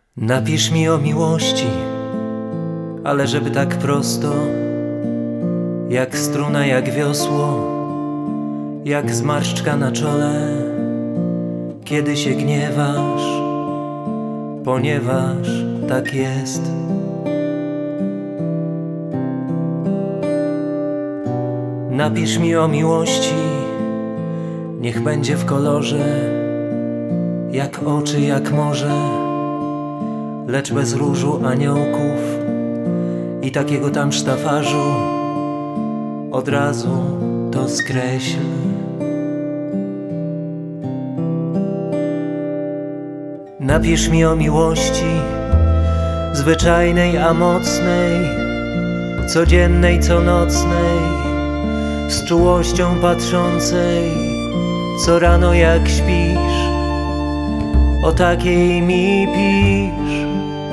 Napisz mi o miłości, ale żeby tak prosto, jak struna, jak wiosło, jak zmarszczka na czole, kiedy się gniewasz, ponieważ tak jest. Napisz mi o miłości, niech będzie w kolorze, jak oczy, jak morze, lecz bez różu aniołków i takiego tam sztafarzu. Od razu to skreśl. Napisz mi o miłości, zwyczajnej a mocnej, codziennej, co nocnej, z czułością patrzącej, co rano jak śpisz, o takiej mi pisz.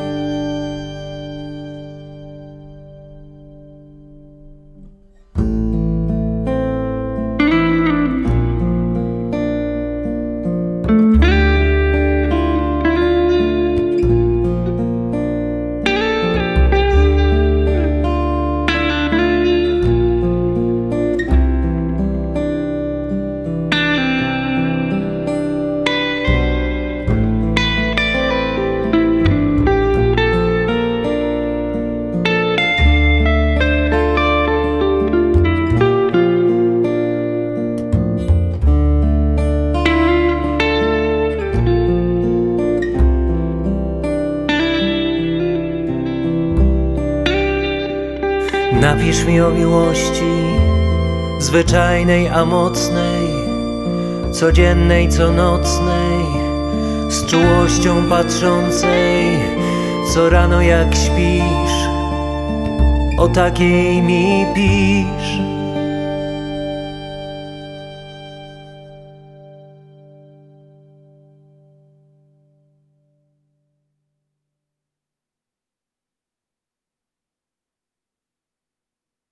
Napisz mi o miłości, zwyczajnej a mocnej, codziennej, co nocnej, z czułością patrzącej, co rano jak śpisz, o takiej mi pisz.